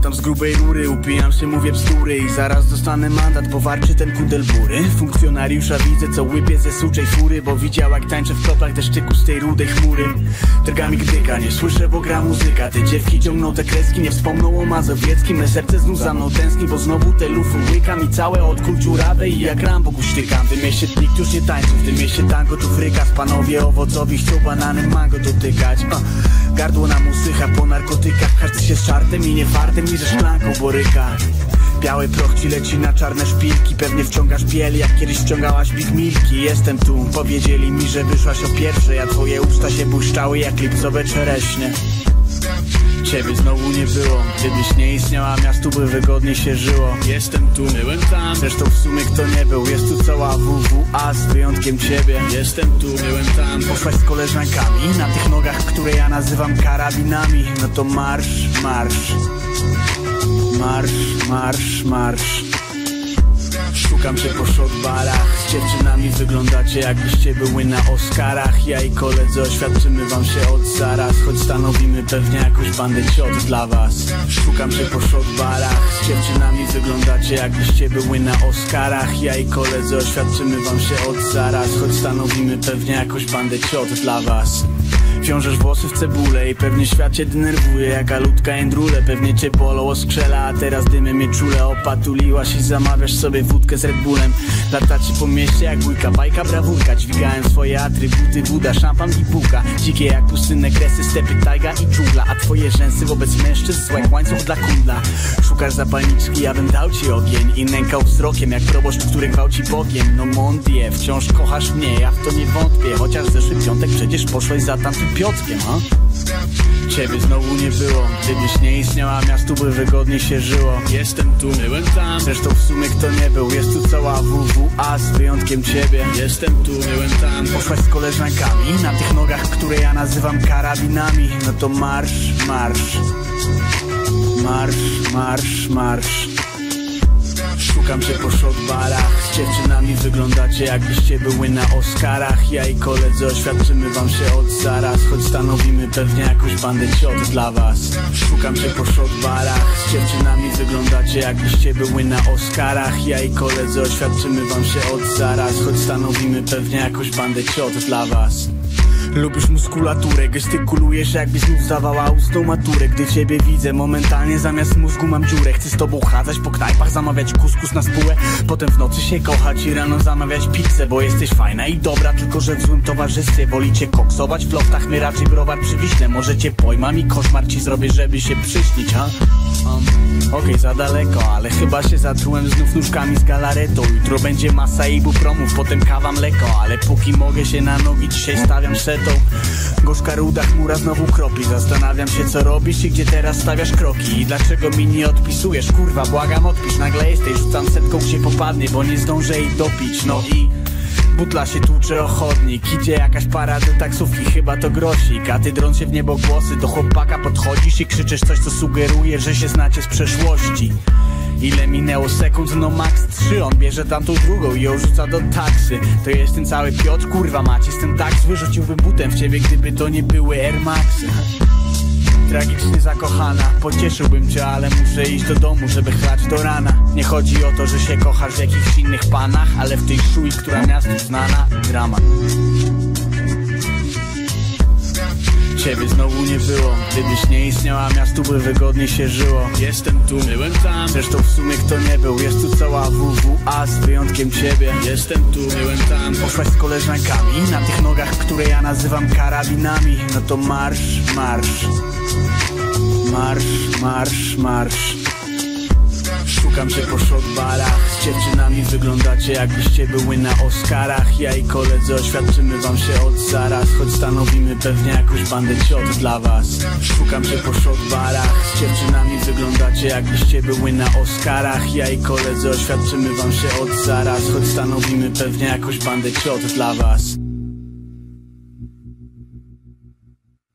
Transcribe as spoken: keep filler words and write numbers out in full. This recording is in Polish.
Sprzątam z grubej rury, upijam się, mówię bzdury i zaraz dostanę mandat, powarczy ten kundel bury. Funkcjonariusza widzę, co łypie ze suczej fury, bo widział jak tańczę w kroplach deszczyku z tej rudej chmury. Drga mi gdyka, nie słyszę, bo gra muzyka. Te dziewki ciągną te kreski, nie wspomną o mazowieckim. Me serce znów za mną tęskni, bo znowu te lufy łykam i całe od kul dziurawe i jak Rambo guśtykam. W tym mieście nikt już nie tańczy, w tym mieście tango tu frykas. Panowie owocowi chcą bananem mango dotykać. uh. Gardło nam usycha po narkotykach, każdy się z czartem i nie fartem i ze szklanką boryka. Biały proch ci leci na czarne szpilki, pewnie wciągasz biel jak kiedyś wciągałaś Big Milki. Jestem tu, powiedzieli mi, że wyszłaś o pierwsze, a twoje usta się błyszczały jak lipcowe czereśnie. Ciebie znowu nie było, gdybyś nie istniała, miastu by wygodnie się żyło. Jestem tu, byłem tam, zresztą w sumie kto nie był. Jest tu cała W W A z wyjątkiem ciebie. Jestem tu, byłem tam. Poszłaś z koleżankami na tych nogach, które ja nazywam karabinami. No to marsz, marsz. Marsz, marsz, marsz. Szukam cię po shotbarach, z dziewczynami wyglądacie jakbyście były na Oscarach. Ja i koledzy oświadczymy wam się od zaraz, choć stanowimy pewnie jakąś bandę ciot dla was. Szukam cię po shotbarach, z dziewczynami wyglądacie jakbyście były na Oscarach. Ja i koledzy oświadczymy wam się od zaraz, choć stanowimy pewnie jakąś bandę ciot dla was. Wiążesz włosy w cebulę i pewnie świat cię denerwuje. Jaka ludka endrule, pewnie cię bolą oskrzela, a teraz dymem je czule opatuliłaś i zamawiasz sobie wódkę z Red Bullem. Latacie po mieście jak bójka, bajka, brawurka. Dźwigają swoje atrybuty, woda, szampan i bułka. Dzikie jak pustynne kresy, stepy, tajga i dżungla. A twoje rzęsy wobec mężczyzn jak łańcuch dla kundla. Szukasz zapalniczki, ja bym dał ci ogień i nękał wzrokiem jak proboszcz, który gwałci Bogiem. No mon die, wciąż kochasz mnie, ja w to nie wątpię. Chociaż zeszły piątek przecież poszłeś za tamtym Piotrkiem, a? Ciebie znowu nie było, gdybyś nie istniała, miastu by wygodnie się żyło. Jestem tu, byłem tam, zresztą w sumie kto nie był. Jest tu cała W W A z wyjątkiem ciebie. Jestem tu, byłem tam. Poszłaś z koleżankami na tych nogach, które ja nazywam karabinami. No to marsz, marsz. Marsz, marsz, marsz. Szukam cię po shotbarach, z dziewczynami wyglądacie jakbyście były na Oscarach. Ja i koledzy oświadczymy wam się od zaraz, choć stanowimy pewnie jakąś bandę ciot dla was. Szukam cię po shotbarach, z dziewczynami wyglądacie jakbyście były na Oscarach. Ja i koledzy oświadczymy wam się od zaraz, choć stanowimy pewnie jakąś bandę ciot dla was. Lubisz muskulaturę, gestykulujesz jakbyś znów zdawała ustną maturę. Gdy ciebie widzę, momentalnie zamiast mózgu mam dziurę. Chcę z tobą chadzać po knajpach, zamawiać kuskus na spółę, potem w nocy się kochać i rano zamawiać pizzę. Bo jesteś fajna i dobra, tylko że w złym towarzystwie. Wolicie koksować w loftach, my raczej browar przy Wiśle. Może cię pojmam i koszmar ci zrobię, żeby się przyśnić, ha? Um, Okej, okay, za daleko, ale chyba się zatrułem znów nóżkami z galaretą. Jutro będzie masa ibupromów, potem kawa, mleko. Ale póki mogę się na nogi, dzisiaj stawiam setą. Gorzka ruda chmura znowu kropi. Zastanawiam się co robisz i gdzie teraz stawiasz kroki. I dlaczego mi nie odpisujesz, kurwa, błagam odpisz. Nagle jesteś, rzucam setką gdzie popadnie, bo nie zdążę jej dopić. No i butla się tłucze o chodnik, idzie jakaś para do taksówki, chyba to grosik. A ty drąc się w niebo głosy, do chłopaka podchodzisz i krzyczysz coś, co sugeruje, że się znacie z przeszłości. Ile minęło sekund? No max trzy. On bierze tamtą drugą i ją rzuca do taksy. To jest ten cały Piotr, kurwa mać, jestem tak zły, rzuciłbym butem w ciebie, gdyby to nie były Air Maxy. Tragicznie zakochana, pocieszyłbym cię, ale muszę iść do domu, żeby chlać do rana. Nie chodzi o to, że się kochasz w jakichś innych panach, ale w tej szui, która miastu znana, dramat. Ciebie znowu nie było, gdybyś nie istniała, miastu by wygodnie się żyło. Jestem tu, byłem tam, zresztą w sumie kto nie był. Jest tu cała W W A z wyjątkiem ciebie. Jestem tu, byłem tam. Poszłaś z koleżankami na tych nogach, które ja nazywam karabinami. No to marsz, marsz. Marsz, marsz, marsz. Szukam cię po shotbarach, z dziewczynami wyglądacie jakbyście były na Oscarach. Ja i koledzy oświadczymy wam się od zaraz, choć stanowimy pewnie jakąś bandę ciot dla was. Szukam cię po shotbarach, z dziewczynami wyglądacie jakbyście były na Oscarach. Ja i koledzy oświadczymy wam się od zaraz, choć stanowimy pewnie jakąś bandę ciot dla was.